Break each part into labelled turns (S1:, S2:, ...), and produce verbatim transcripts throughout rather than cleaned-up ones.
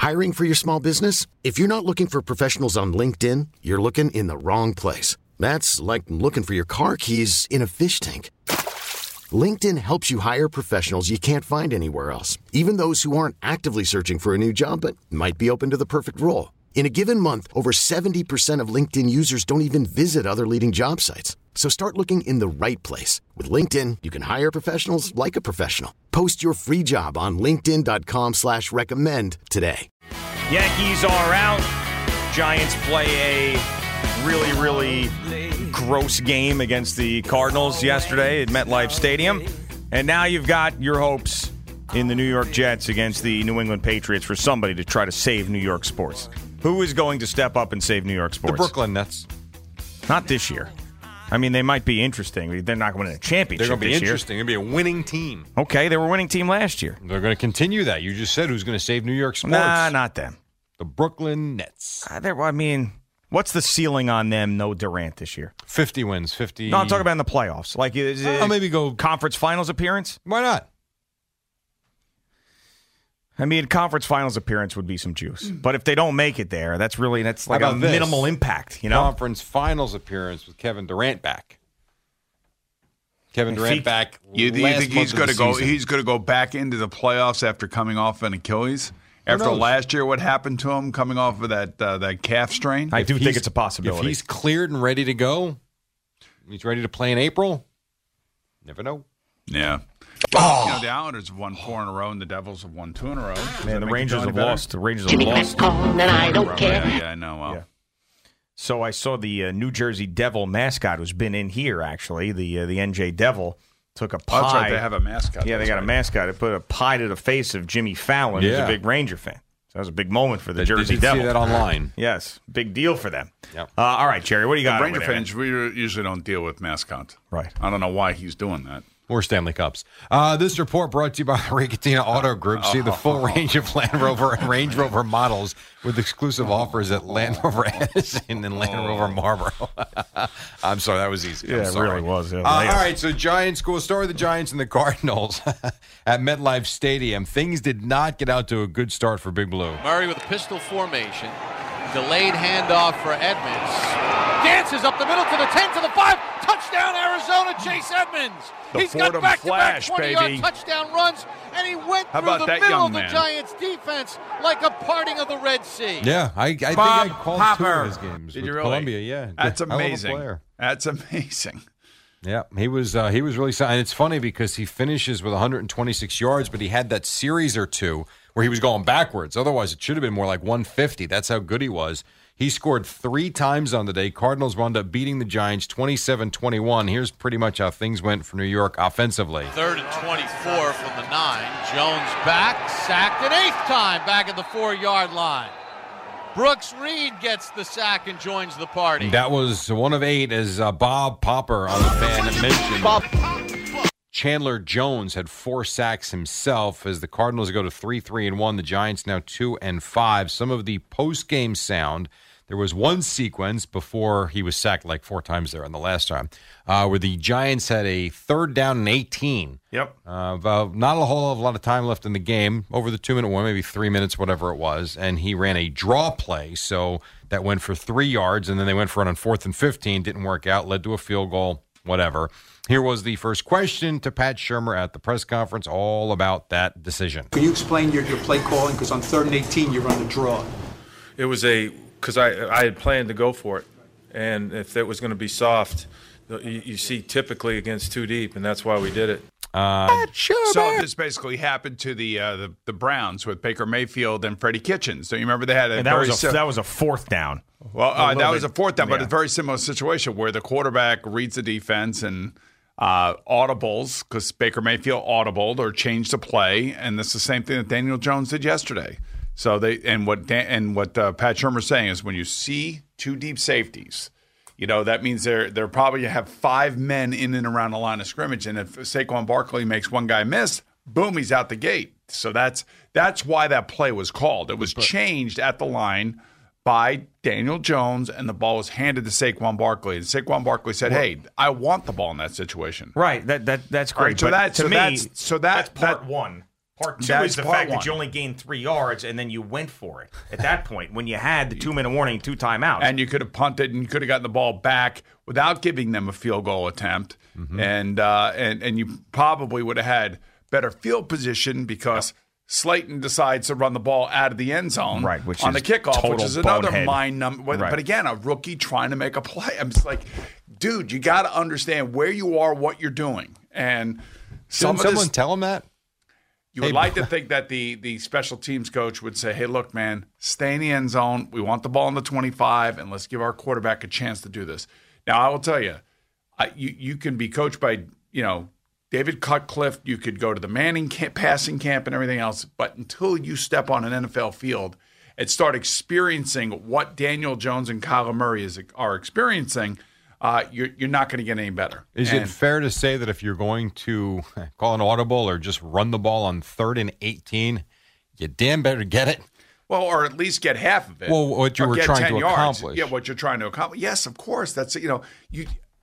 S1: Hiring for your small business? If you're not looking for professionals on LinkedIn, you're looking in the wrong place. That's like looking for your car keys in a fish tank. LinkedIn helps you hire professionals you can't find anywhere else, even those who aren't actively searching for a new job but might be open to the perfect role. In a given month, over seventy percent of LinkedIn users don't even visit other leading job sites. So start looking in the right place. With LinkedIn, you can hire professionals like a professional. Post your free job on linkedin.com slash recommend today.
S2: Yankees are out. Giants play a really, really gross game against the Cardinals yesterday at MetLife Stadium. And now you've got your hopes in the New York Jets against the New England Patriots for somebody to try to save New York sports. Who is going to step up and save New York sports?
S3: The Brooklyn Nets.
S2: Not this year. I mean, they might be interesting. They're not going to win a championship
S3: They're going to be
S2: this year.
S3: interesting. They're going to be a winning team.
S2: Okay, they were a winning team last year.
S3: They're going to continue that. You just said who's going to save New York sports.
S2: Nah, not them.
S3: The Brooklyn Nets.
S2: Uh, I mean, what's the ceiling on them? No Durant this year.
S3: fifty wins. fifty.
S2: No, I'm talking about in the playoffs. Like, is it
S3: I'll maybe go
S2: conference finals appearance?
S3: Why not?
S2: I mean, conference finals appearance would be some juice. But if they don't make it there, that's really that's like a
S3: this?
S2: minimal impact, you know?
S3: Conference finals appearance with Kevin Durant back. Kevin Durant
S2: he,
S3: back.
S4: You, you think he's going to go?
S3: Season.
S4: He's going to go back into the playoffs after coming off an Achilles?
S3: Who
S4: After
S3: knows?
S4: last year, what happened to him coming off of that uh, that calf strain?
S2: I do
S3: If
S2: think
S3: he's-
S2: it's a possibility.
S3: If he's cleared and ready to go, he's ready to play in April. Never know.
S4: Yeah. Well, you know, the Islanders have won four in a row, and the Devils have won two in a row. Does
S2: Man,
S4: that
S2: the
S4: make it
S2: Rangers
S4: feel any
S2: have
S4: better?
S2: lost. The Rangers have
S5: Jimmy
S2: lost.
S5: Cone, and I don't care.
S4: Yeah, yeah, I know. Well,
S2: Yeah. So I saw the uh, New Jersey Devil mascot who's been in here, actually. The uh, the N J Devil took a pie.
S4: Oh, that's right. They have a mascot.
S2: Yeah, they
S4: That's
S2: got
S4: right.
S2: a mascot. They put a pie to the face of Jimmy Fallon, who's
S3: Yeah.
S2: a big Ranger fan. So that was a big moment for the
S3: Did
S2: Jersey
S3: you
S2: Devil.
S3: see that online?
S2: Yes, big deal for them.
S3: Yep.
S2: Uh, all right, Jerry, what do you got?
S4: Ranger
S2: over there?
S4: fans, we usually don't deal with mascots.
S2: Right.
S4: I don't know why he's doing that.
S3: Or Stanley Cups. Uh, this report brought to you by the Ricatina Auto Group. See the full range of Land Rover and Range Rover models with exclusive offers at Land Rover Edison and Land Rover Marlboro. I'm sorry, that was easy. I'm
S2: Yeah, it
S3: sorry.
S2: really was. Yeah,
S3: Uh, all
S2: layup.
S3: right, so Giants, we'll start with the Giants and the Cardinals at MetLife Stadium. Things did not get out to a good start for Big Blue.
S6: Murray with a pistol formation. Delayed handoff for Edmonds. Dances up the middle to the ten, to the five. Touchdown, Arizona, Chase Edmonds.
S4: The
S6: He's
S4: Fordham
S6: got back-to-back
S4: Flash,
S6: twenty-yard
S4: baby.
S6: touchdown runs, and he went
S4: How
S6: through
S4: about
S6: the
S4: that
S6: middle
S4: young
S6: of the
S4: man?
S6: Giants' defense like a parting of the Red Sea.
S3: Yeah, I, I think
S4: Bob
S3: I called
S4: Popper.
S3: two of his games
S4: Did
S3: with
S4: you really?
S3: Columbia. Yeah,
S4: That's
S3: Hell of a
S4: amazing.
S3: player.
S4: That's amazing.
S3: Yeah, he was uh, he was really solid. And it's funny because he finishes with one hundred twenty-six yards, but he had that series or two where he was going backwards. Otherwise, it should have been more like one fifty. That's how good he was. He scored three times on the day. Cardinals wound up beating the Giants twenty-seven twenty-one. Here's pretty much how things went for New York offensively.
S6: Third and twenty-four from the nine. Jones back, sacked an eighth time back at the four-yard line. Brooks Reed gets the sack and joins the party.
S3: That was one of eight, as uh, Bob Popper on the fan had mentioned.
S5: Bob.
S3: Chandler Jones had four sacks himself as the Cardinals go to three, three, and one. The Giants now two and five. Some of the post-game sound. There was one sequence before he was sacked like four times there on the last time, uh, where the Giants had a third down and eighteen.
S2: Yep.
S3: Uh, about not a whole lot of time left in the game, over the two-minute one, maybe three minutes, whatever it was, and he ran a draw play, so that went for three yards, and then they went for it on fourth and fifteen, didn't work out, led to a field goal, whatever. Here was the first question to Pat Shurmur at the press conference, all about that decision.
S7: Can you explain your, your play calling? Because on third and eighteen, you run the draw.
S8: It was a because I I had planned to go for it, and if it was going to be soft, you, you see typically against two deep, and that's why we did it.
S3: Uh,
S4: So this basically happened to the, uh, the the Browns with Baker Mayfield and Freddie Kitchens. So you remember they had a
S2: And that
S4: very
S2: was a,
S4: sim-
S2: that was a fourth down.
S4: well,
S2: a
S4: uh,
S2: little
S4: that was a
S2: bit-
S4: fourth down, but
S2: yeah.
S4: a very similar situation where the quarterback reads the defense and uh, audibles because Baker Mayfield audibled or changed the play, and that's the same thing that Daniel Jones did yesterday. So they and what Dan, and what uh, Pat Shurmur's saying is when you see two deep safeties, you know that means they're they're probably have five men in and around the line of scrimmage, and if Saquon Barkley makes one guy miss, boom, he's out the gate. So that's that's why that play was called. It was changed at the line by Daniel Jones, and the ball was handed to Saquon Barkley. And Saquon Barkley said, "Hey, I want the ball in that situation."
S2: Right. That that that's
S4: All
S2: great.
S4: right, so
S2: but
S4: that-
S2: to
S4: so
S2: me,
S4: that's- so that-
S2: that's part
S4: that-
S2: one. Part two
S4: That's
S2: is the
S4: part
S2: fact
S4: one.
S2: that you only gained three yards and then you went for it at that point when you had the two-minute warning, two timeouts.
S4: And you could have punted and you could have gotten the ball back without giving them a field goal attempt. Mm-hmm. And, uh, and and you probably would have had better field position because Slayton decides to run the ball out of the end zone
S2: right, which
S4: on
S2: is
S4: the kickoff,
S2: total
S4: which is another
S2: bonehead.
S4: mind number. But,
S2: right.
S4: but again, a rookie trying to make a play. I'm just like, dude, you got to understand where you are, what you're doing. And some
S3: Didn't
S4: of
S3: someone
S4: this,
S3: tell him that?
S4: You would
S3: Hey,
S4: like to think that the the special teams coach would say, hey, look, man, stay in the end zone. We want the ball in the twenty-five, and let's give our quarterback a chance to do this. Now, I will tell you, I, you, you can be coached by, you know, David Cutcliffe. You could go to the Manning camp, passing camp and everything else. But until you step on an N F L field and start experiencing what Daniel Jones and Kyler Murray is, are experiencing, Uh, you're you're not going to get any better.
S3: Is
S4: And
S3: it fair to say that if you're going to call an audible or just run the ball on third and eighteen, you damn better get it?
S4: Well, or at least get half of it.
S3: Well, what you
S4: or
S3: were
S4: get
S3: trying
S4: ten
S3: to
S4: yards.
S3: accomplish.
S4: Yeah, what you're trying to accomplish. Yes, of course. That's you know you.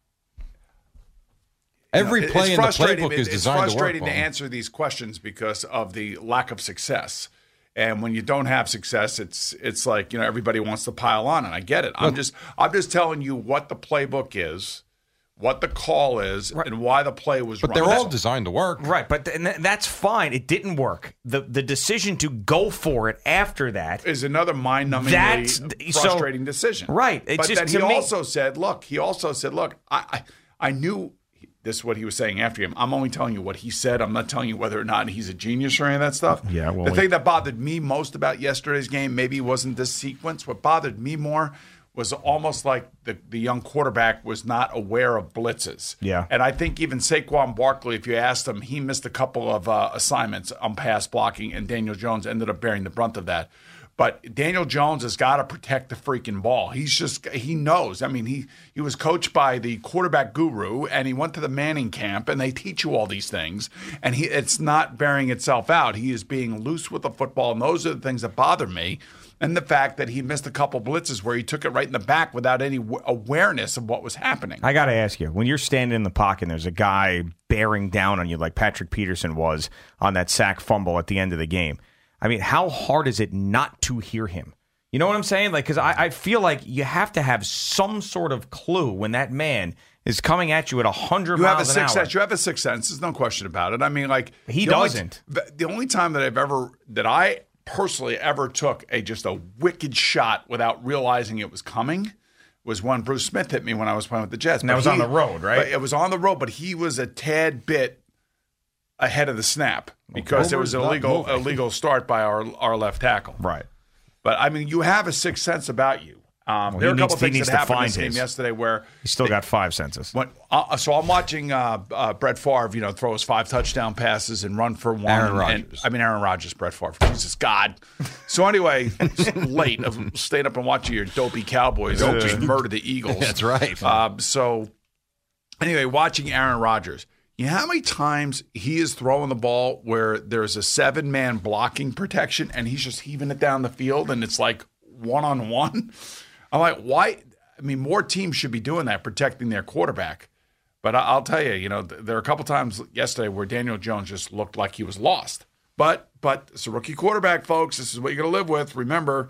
S3: Every
S4: you know,
S3: play
S4: it's
S3: in the
S4: frustrating.
S3: playbook is
S4: It's
S3: designed to work.
S4: frustrating to
S3: Paul.
S4: answer these questions because of the lack of success. And when you don't have success, it's it's like you know everybody wants to pile on, and I get it. I'm
S3: Look,
S4: just I'm just telling you what the playbook is, what the call is,
S2: Right.
S4: and why the play was.
S3: But
S4: run.
S3: they're all
S4: That's-
S3: designed to work.
S2: Right, but th- and th- that's fine. It didn't work. The the decision to go for it after that
S4: is another mind-numbingly
S2: That's- so-
S4: frustrating decision.
S2: Right. It's
S4: but
S2: just,
S4: then
S2: to
S4: he
S2: me-
S4: also said, look, he also said, look, I, I, I knew this is what he was saying after him. I'm only telling you what he said. I'm not telling you whether or not he's a genius or any of that stuff.
S2: Yeah, well,
S4: the
S2: we-
S4: thing that bothered me most about yesterday's game maybe wasn't this sequence. What bothered me more was almost like the, the young quarterback was not aware of blitzes.
S2: Yeah.
S4: And I think even Saquon Barkley, if you asked him, he missed a couple of uh, assignments on pass blocking, and Daniel Jones ended up bearing the brunt of that. But Daniel Jones has got to protect the freaking ball. He's just, he knows. I mean, he, he was coached by the quarterback guru, and he went to the Manning camp, and they teach you all these things. And he it's not bearing itself out. He is being loose with the football, and those are the things that bother me. And the fact that he missed a couple blitzes where he took it right in the back without any w- awareness of what was happening.
S2: I got to ask you, when you're standing in the pocket and there's a guy bearing down on you like Patrick Peterson was on that sack fumble at the end of the game, I mean, how hard is it not to hear him? You know what I'm saying? Like, because I, I feel like you have to have some sort of clue when that man is coming at you at one hundred
S4: You have a
S2: miles an
S4: sixth
S2: hour.
S4: sense. You have a sixth sense. There's no question about it. I mean, like
S2: He
S4: the only-
S2: doesn't.
S4: the only time that I've ever that I personally ever took a just a wicked shot without realizing it was coming was when Bruce Smith hit me when I was playing with the Jets.
S2: And that
S4: But
S2: was on the road, right?
S4: but It was on the road, but he was a tad bit ahead of the snap because
S3: Okay.
S4: there was an
S3: Not
S4: illegal
S3: moving.
S4: illegal start by our our left tackle.
S2: Right.
S4: But I mean, you have a sixth sense about you. Um,
S2: Well,
S4: there are
S2: he
S4: a couple
S2: needs- he
S4: things
S2: needs
S4: that
S2: to
S4: happened in
S2: find
S4: this game
S2: his.
S4: yesterday where
S2: He's still got five senses.
S4: when, uh, so I'm watching uh, uh, Brett Favre, you know, throw his five touchdown passes and run for one.
S3: Aaron
S4: and-
S3: Rodgers.
S4: I mean, Aaron Rodgers, Brett Favre. Jesus God. So anyway, it's late of staying up and watching your dopey Cowboys just murder the Eagles.
S3: That's right.
S4: Uh, so anyway, watching Aaron Rodgers. You know how many times he is throwing the ball where there's a seven-man blocking protection and he's just heaving it down the field and it's like one-on-one? I'm like, why? I mean, more teams should be doing that, protecting their quarterback. But I- I'll tell you, you know, th- there are a couple times yesterday where Daniel Jones just looked like he was lost. But but it's a rookie quarterback, folks. This is what you're going to live with. Remember,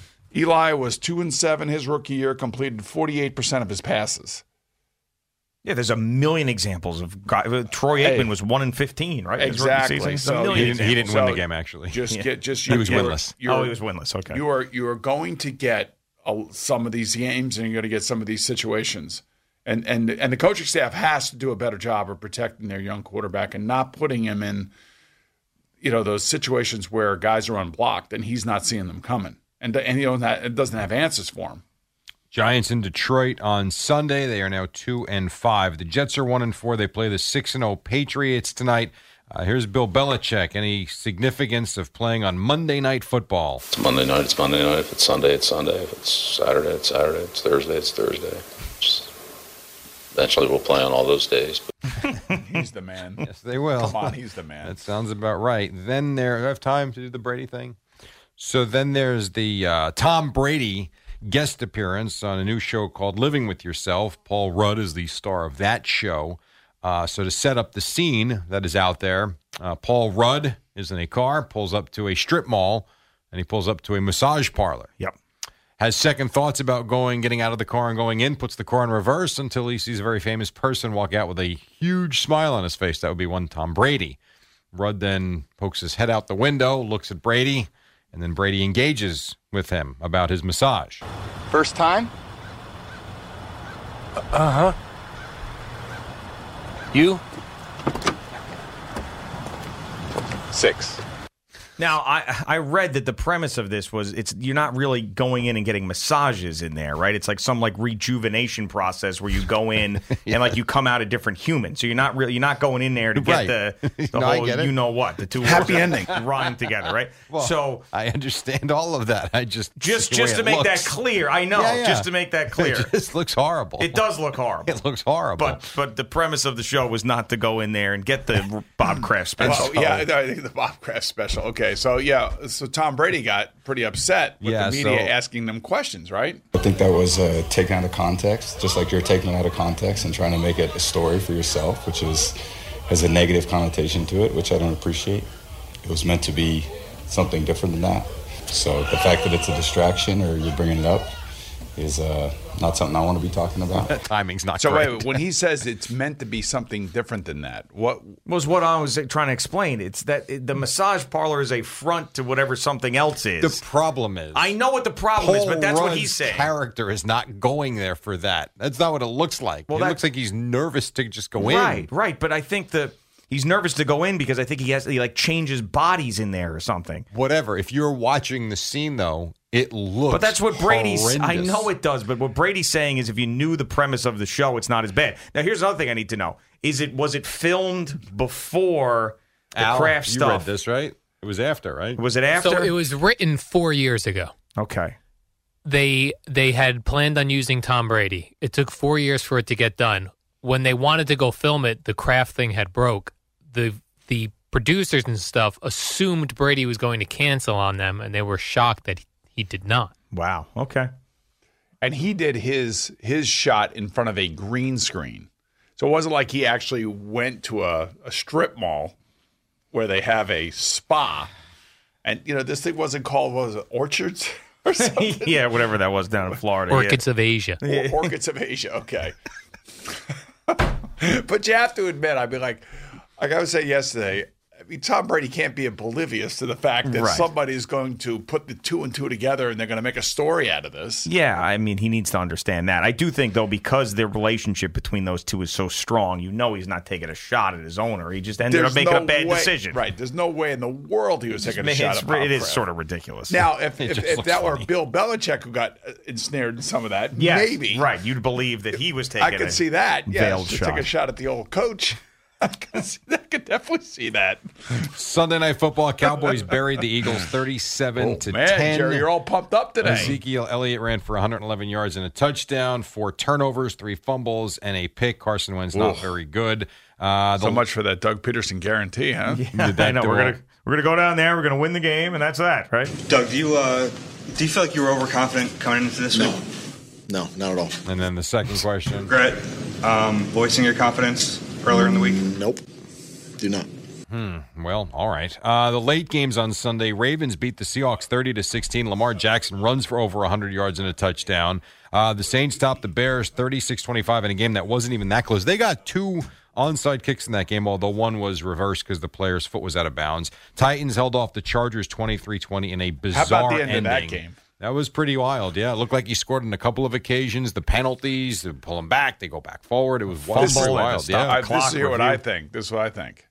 S4: Eli was two and seven his rookie year, completed forty-eight percent of his passes.
S2: Yeah, there's a million examples of guys. Troy
S4: Hey.
S2: Aikman was one and fifteen, right? His rookie
S4: Exactly.
S2: season. There's a
S4: So
S2: million
S3: He didn't, he
S2: examples.
S3: didn't win
S4: So
S3: the game, actually.
S4: Just
S2: Yeah.
S4: get just
S3: He was
S4: you're-
S3: winless.
S4: you're-
S2: Oh, he was winless. Okay.
S4: You are you are going to get a, some of these games, and you're going to get some of these situations, and and and the coaching staff has to do a better job of protecting their young quarterback and not putting him in, you know, those situations where guys are unblocked and he's not seeing them coming, and and you know that it doesn't have answers for him.
S3: Giants in Detroit on Sunday. They are now two and five. The Jets are one and four. They play the six and zero Patriots tonight. Uh, here's Bill Belichick. Any significance of playing on Monday Night Football?
S5: It's Monday night, it's Monday night. If it's Sunday, it's Sunday. If it's Saturday, it's Saturday. If it's Thursday, it's Thursday. Just eventually we'll play on all those days. But
S4: He's the man.
S3: Yes, they will.
S4: Come on, he's the man.
S3: That sounds about right. Then there, do I have time to do the Brady thing? So then there's the uh, Tom Brady guest appearance on a new show called Living with Yourself. Paul Rudd is the star of that show. Uh, so to set up the scene that is out there, uh, Paul Rudd is in a car, pulls up to a strip mall, and he pulls up to a massage parlor.
S2: Yep.
S3: Has second thoughts about going, getting out of the car and going in, puts the car in reverse until he sees a very famous person walk out with a huge smile on his face. That would be one Tom Brady. Rudd then pokes his head out the window, looks at Brady, and then Brady engages with him about his massage.
S9: First time?
S10: Uh-huh. You?
S9: Six.
S2: Now, I I read that the premise of this was it's you're not really going in and getting massages in there, right? It's like some like rejuvenation process where you go in yeah. and like you come out a different human. So you're not really you're not going in there to get
S3: right.
S2: the, the
S3: no,
S2: whole you know what the two
S4: happy ending
S2: rhyme together, right?
S3: Well,
S2: so
S3: I understand all of that. I just
S2: just
S3: the
S2: just
S3: way
S2: to
S3: it
S2: make
S3: looks.
S2: that clear, I know,
S3: yeah, yeah.
S2: just to make that clear,
S3: it just looks horrible.
S2: It does look horrible.
S3: It looks horrible.
S2: But but the premise of the show was not to go in there and get the Bob Kraft special.
S4: Well, yeah, I think the Bob Kraft special. Okay, so yeah, so Tom Brady got pretty upset with
S3: yeah,
S4: the media
S3: so,
S4: asking them questions, right?
S11: I think that was uh, taken out of context, just like you're taking it out of context and trying to make it a story for yourself, which is has a negative connotation to it, which I don't appreciate. It was meant to be something different than that. So the fact that it's a distraction or you're bringing it up is uh, not something I want to be talking about.
S3: That timing's not
S4: so
S3: great.
S4: wait, when he says it's meant to be something different than that, what
S2: was what I was trying to explain? It's that the massage parlor is a front to whatever something else is.
S3: The problem is,
S2: I know what the problem
S3: Paul
S2: is, but that's
S3: Rudd's
S2: what he's saying.
S3: Character is not going there for that. That's not what it looks like.
S2: Well,
S3: it
S2: that,
S3: looks like he's nervous to just go
S2: right,
S3: in.
S2: Right, right. But I think the he's nervous to go in because I think he has he like changes bodies in there or something.
S3: Whatever. If you're watching the scene though, it looks.
S2: But that's what Brady's.
S3: horrendous.
S2: I know it does. But what Brady's saying is, if you knew the premise of the show, it's not as bad. Now, here's another thing I need to know: is it was it filmed before the
S3: Al,
S2: Kraft
S3: you
S2: stuff?
S3: read this, right? It was after, right?
S2: Was it after?
S10: So it was written four years ago.
S2: Okay.
S10: They they had planned on using Tom Brady. It took four years for it to get done. When they wanted to go film it, the Kraft thing had broke. The the producers and stuff assumed Brady was going to cancel on them, and they were shocked that he, he did not.
S2: Wow. Okay.
S4: And he did his his shot in front of a green screen. So it wasn't like he actually went to a, a strip mall where they have a spa. And, you know, this thing wasn't called, what was it, Orchards or something?
S2: Yeah, whatever that was down in Florida.
S10: Orchids
S2: yeah.
S10: of Asia.
S4: Or, Orchids of Asia, okay. But you have to admit, I'd be like, like I was saying yesterday, I mean, Tom Brady can't be oblivious to the fact that
S2: Right.
S4: somebody is going to put the two and two together and they're going to make a story out of this.
S2: Yeah, I mean, he needs to understand that. I do think, though, because the relationship between those two is so strong, you know he's not taking a shot at his owner. He just ended
S4: There's
S2: up making
S4: no
S2: a bad
S4: way-
S2: decision.
S4: Right. There's no way in the world he was taking a
S2: It's-
S4: shot at Bob
S2: It is
S4: Kraft.
S2: sort of ridiculous.
S4: Now, if,
S3: It
S4: if,
S3: just
S4: if
S3: looks
S4: that were
S3: funny.
S4: Bill Belichick who got uh, ensnared in some of that,
S2: Yes,
S4: maybe.
S2: right. You'd believe that he was taking
S4: I could
S2: a
S4: see that. Yeah,
S2: veiled
S4: to
S2: shot.
S4: take a shot at the old coach. I could, see, I could definitely see that.
S3: Sunday Night Football. Cowboys buried the Eagles thirty-seven
S4: Oh,
S3: to
S4: man,
S3: ten.
S4: Jerry, you're all pumped up today.
S3: Ezekiel Elliott ran for one hundred eleven yards and a touchdown, four turnovers, three fumbles, and a pick. Carson Wentz not
S4: Oof.
S3: very good. Uh,
S4: So much for that Doug Peterson guarantee, huh?
S2: Yeah,
S3: Did that
S2: I know.
S3: do
S2: We're
S3: all-
S2: gonna we're gonna go down there. We're gonna win the game, and that's that, right?
S12: Doug, do you uh, do you feel like you were overconfident coming into this
S13: No.
S12: week?
S13: No, not at all.
S3: And then the second question.
S12: Regret um, voicing your confidence earlier in the week?
S13: Nope. Do not.
S3: Hmm. Well, all right. Uh, the late games on Sunday. Ravens beat the Seahawks thirty to sixteen. Lamar Jackson runs for over one hundred yards and a touchdown. Uh, the Saints topped the Bears thirty-six twenty-five in a game that wasn't even that close. They got two onside kicks in that game, although one was reversed because the player's foot was out of bounds. Titans held off the Chargers twenty-three twenty in a bizarre
S4: How about the end
S3: ending.
S4: of that game?
S3: That was pretty wild, yeah. It looked like he scored on a couple of occasions. The penalties, they pull him back, they go back forward. It was wild,
S4: This is,
S3: pretty wild, yeah.
S4: I, this is here what I think. This is what I think.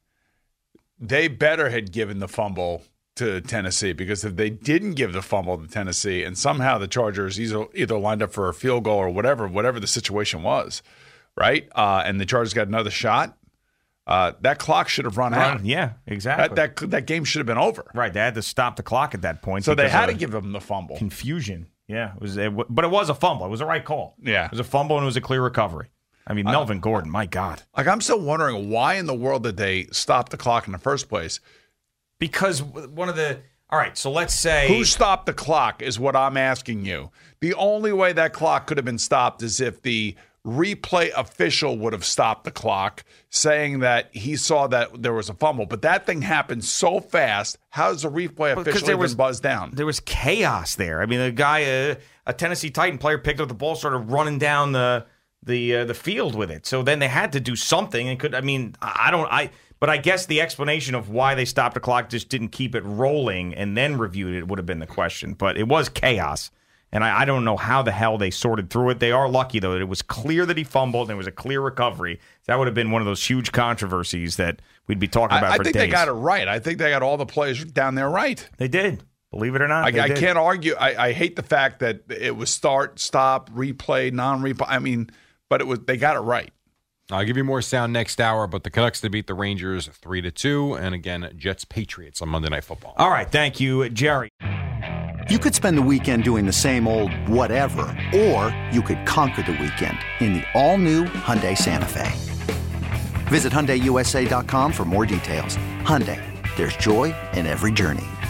S4: They better had given the fumble to Tennessee, because if they didn't give the fumble to Tennessee and somehow the Chargers either, either lined up for a field goal or whatever, whatever the situation was, right? Uh, and the Chargers got another shot, uh, that clock should have run,
S2: Run,
S4: out.
S2: yeah, exactly.
S4: That, that that game should have been over.
S2: Right, they had to stop the clock at that point.
S4: So they
S2: because
S4: had to
S2: of
S4: give them the fumble.
S2: confusion. Yeah, it was, it, w- but it was a fumble. It was a right call.
S4: Yeah.
S2: It was a fumble and it was a clear recovery. I mean, Melvin Gordon, my God.
S4: Like, I'm still wondering why in the world did they stop the clock in the first place?
S2: Because one of the all right, so let's say
S4: Who stopped the clock is what I'm asking you. The only way that clock could have been stopped is if the replay official would have stopped the clock, saying that he saw that there was a fumble. But that thing happened so fast. How does the replay official even
S2: was,
S4: buzz down?
S2: There was chaos there. I mean, the guy, uh, a Tennessee Titan player, picked up the ball, started running down the the uh, the field with it. So then they had to do something. And could I mean, I don't I. But I guess the explanation of why they stopped the clock, just didn't keep it rolling and then reviewed it, would have been the question. But it was chaos, and I, I don't know how the hell they sorted through it. They are lucky, though, that it was clear that he fumbled and there was a clear recovery. That would have been one of those huge controversies that we'd be talking about
S4: I, I
S2: for
S4: think
S2: days.
S4: they got it right. I think they got all the plays down there right.
S2: They did. Believe it or not,
S4: I,
S2: they
S4: I
S2: did.
S4: can't argue. I, I hate the fact that it was start, stop, replay, non-replay. I mean, but it was they got it right.
S3: I'll give you more sound next hour, but the Canucks to beat the Rangers three to two, and again, Jets Patriots on Monday Night Football.
S2: All right, thank you, Jerry.
S14: You could spend the weekend doing the same old whatever, or you could conquer the weekend in the all-new Hyundai Santa Fe. Visit Hyundai U S A dot com for more details. Hyundai, there's joy in every journey.